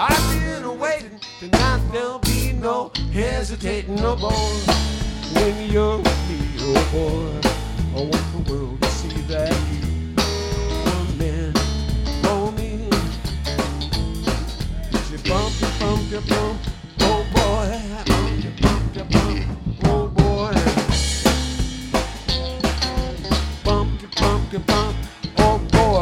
I've been waiting, tonight there'll be no hesitating no more. When you're with me, oh boy, I want the world to see that you